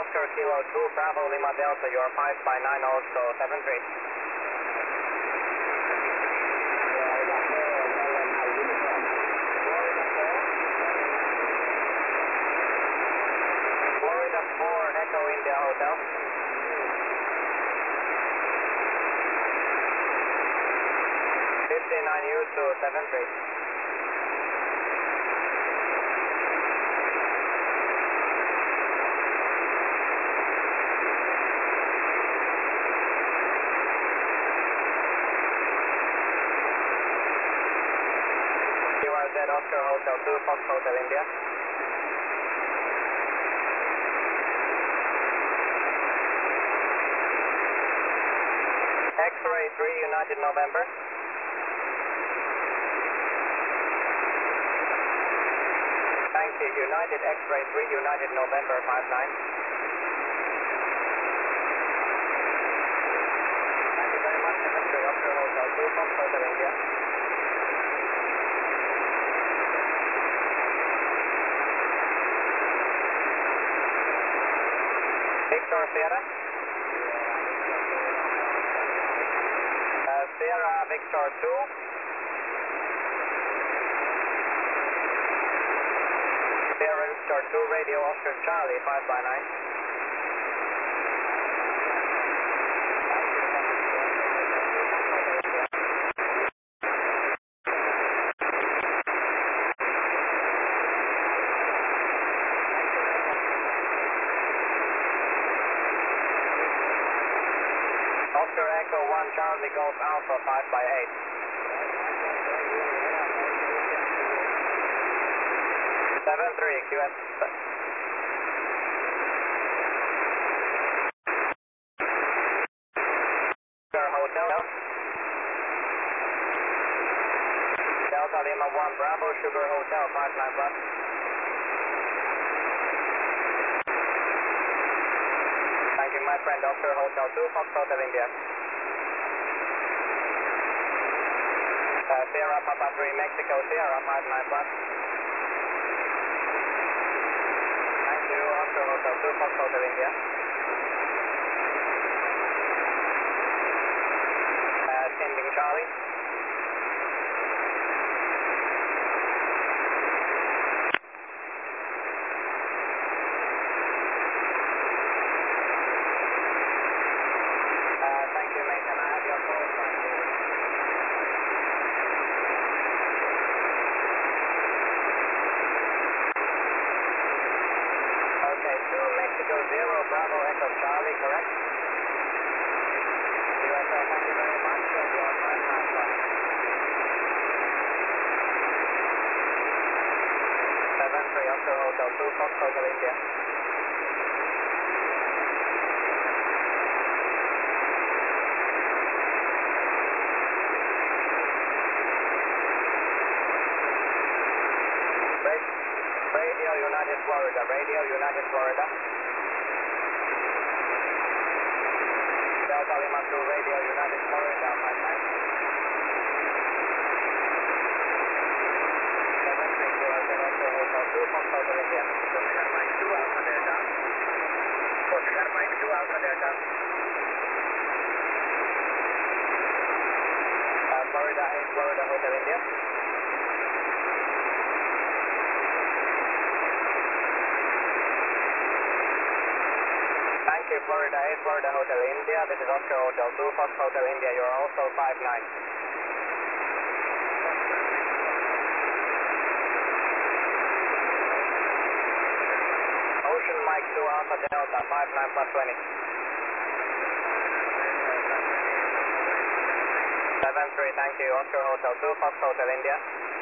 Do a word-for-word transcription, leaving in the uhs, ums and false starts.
Oscar Kilo two Bravo Lima Delta, you are five by nine also seven three. Florida four Echo India Hotel. fifty-nine U two seven three. Oscar Hotel two, Fox Hotel India. X-ray three, United November. Thank you, United X-ray three, United November five nine. Thank you very much, Mister Oscar Hotel two, Fox Hotel India. Victor Sierra. Uh, Sierra Victor two. Sierra Victor two, radio Oscar Charlie five by nine. Oscar Echo one Charlie Golf Alpha five by eight. seven three Q S. Hotel. Delta Lima one Bravo Sugar Hotel five nine plus. Thank you, my friend. Oscar Hotel two, Fox Hotel India. Uh, Sierra Papa three, Mexico Sierra five nine plus. Thank you, Oscar Hotel two, Fox Hotel India. Uh, Tinding Charlie. Uh, thank you, mate. Can I have your call sign, please? Okay, two Mexico zero Bravo Echo Charlie, correct? U S A, thank you very much. And you are five nine plus. seven three Oscar Hotel two, Fox Hotel India. Radio United Florida, Radio United Florida. Delta Lima two, Radio United Florida, five nine. seven three zero zero Hotel two, Fox Hotel India. Portugal Mike two, Alpha Delta. Portugal Mike two, Alpha Delta. Uh, Florida eight, Florida Hotel India. Thank you, Florida eight, Florida Hotel India. This is Oscar Hotel two, Fox Hotel India. You are also five nine. Ocean Mike two, Alpha Delta, five nine plus twenty. seven three, thank you, Oscar Hotel two, Fox Hotel India.